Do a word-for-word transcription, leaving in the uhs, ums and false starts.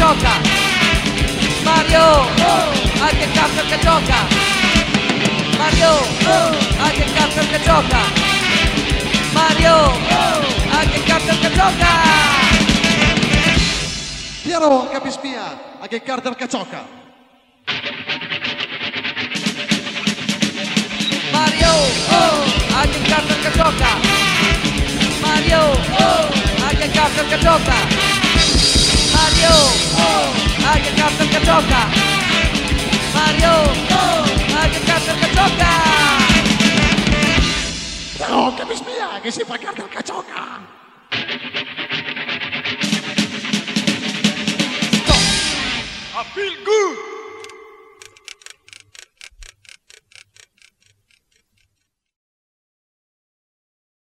gioca. Mario, oh, anche il cazzo che gioca. Mario, oh, anche il cazzo che gioca. Mario, oh, anche il cazzo che gioca. Piero Capispia, anche il Carter che gioca. Mario, oh, anche il cazzo che gioca. Mario, oh, anche il cazzo che gioca. Mario, oh, anche il cazzo che gioca. Mario, oh, anche il cazzo che gioca. Piero Capispia, che si fa Carter che gioca. I feel good.